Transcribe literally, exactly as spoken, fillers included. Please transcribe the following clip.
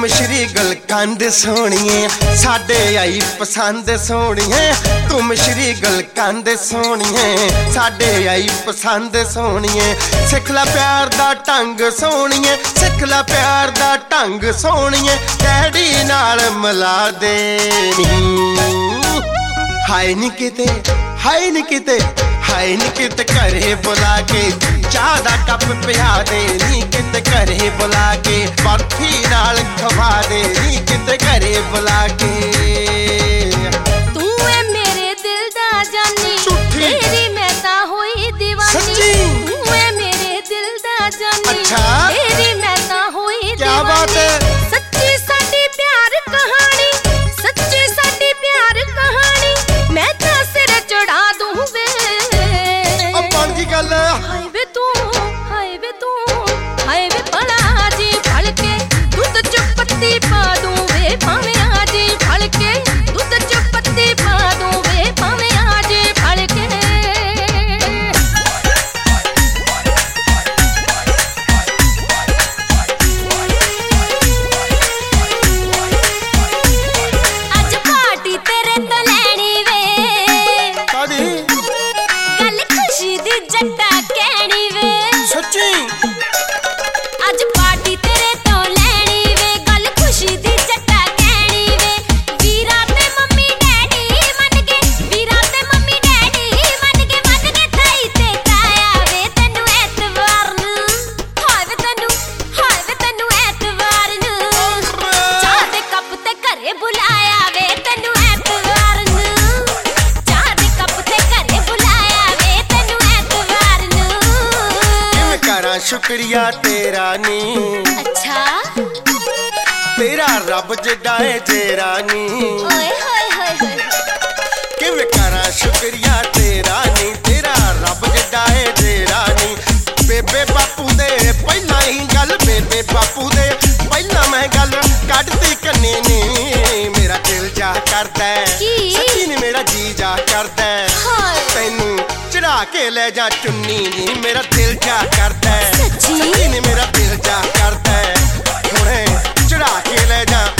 मिश्री गुलकंद सोहणीए साडे आई पसंद सोहणीए। तू मिश्री गुलकंद सोहणीए साडे आई पसंद सोहणीए। सिख ला प्यार दा ढंग सोहणीए, सिख ला प्यार दा ढंग सोहणीए। डैडी नाल मिला दे हाय नी किते, हाय नी किते, हाय नी किते घरे बुला के चाह दा कप पिया दे। नी किते घरे बुला के बर्फी नाल खवा दे। नी किते घरे बुला के। तू है मेरे दिल दा जानी, तेरी मैं तां होई दीवानी। सच्ची तू है मेरे दिल दा जानी, अच्छा तेरी मैं तां होई दीवानी। क्या बात है। सच्ची साडी प्यार कहानी, सच्ची साडी प्यार कहानी। मैं तां सिर चढ़ा दूं वे अब बन की गल। हाय वे तू, हाय वे तू, हाय वे भला जी फल के दूध च पत्ती पा दूं वे। भावें आजी फल के दूध च पत्ती पा दूं वे। भावें आजी फल के। अज पार्टी तेरे तो लैनी वे, कादी गल खुशी दी जट्टा कहनी वे। सच्ची अज पार्टी तेरे तो लैनी वे, गल खुशी दी जट्टा कहनी वे। वीरा ते मम्मी डैडी मन के, वीरा ते मम्मी डैडी मन के, मन के थाई ते काया वे तैनू ऐतवार नू। हाय वे तैनू, हाय वे तैनू ऐतवार नू। चाह दे कप ते घरे बुलाया वे तैनू ऐतवार नू। चाह दे कप ते घरे बुलाया वे तैनू ऐतवार नू। किवें करां शुक्रिया तेरा नी, अच्छा तेरा रब जिड्डा है जेरा नी। ओए होए होए होए। किवें करां शुक्रिया तेरा नी, तेरा रब जिड्डा है जेरा नी। बेबे बापू दे पहला ही गल, बेबे बापू दे पहला मैं गल कढ़ती कन्ने नी। मेरा दिल जा करदा है, की? सच्ची नी मेरा जी जा करदा है। हाय तैनू चढ़ा के ले जा चुन्नी नी। मेरा दिल जा करदा है, सच्ची? सच्ची नी मेरा दिल जा करदा है। हुणे चढ़ा के ले जा